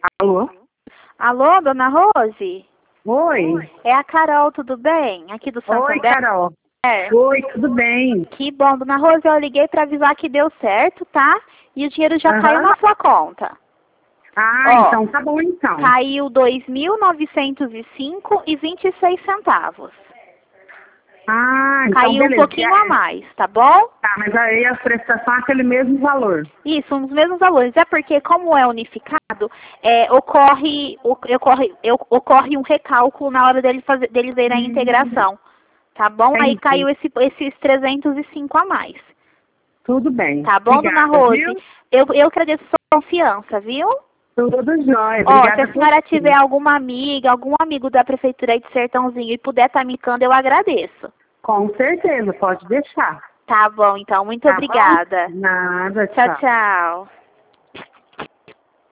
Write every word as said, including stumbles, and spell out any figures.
Alô? Alô, dona Rose? Oi. É a Carol, tudo bem? Aqui do Santander. Oi, Carol. É. Oi, tudo bem? Que bom, dona Rose, eu liguei para avisar que deu certo, tá? E o dinheiro já Aham. caiu na sua conta. Ah, Ó, então tá bom então. Caiu dois mil novecentos e cinco e vinte e seis centavos. Ah, então Caiu um beleza. pouquinho a mais, tá bom? Tá, mas aí a prestação é aquele mesmo valor. Isso, uns mesmos valores. É porque, como é unificado, é, ocorre, ocorre, ocorre um recálculo na hora deles, fazer, deles verem a Hum. integração. Tá bom? Aí Entendi. caiu esse, esses trezentos e cinco a mais. Tudo bem. Tá bom, Obrigada, dona Rose? viu? Eu, eu agradeço a sua confiança, viu? Tudo jóia. Ó, se Obrigada a por senhora tudo. tiver alguma amiga, algum amigo da Prefeitura aí de Sertãozinho e puder estar me indicando, eu agradeço. Com certeza, pode deixar. Tá bom, então. Muito Tá obrigada. bom? Nada, Tchau, tchau. tchau.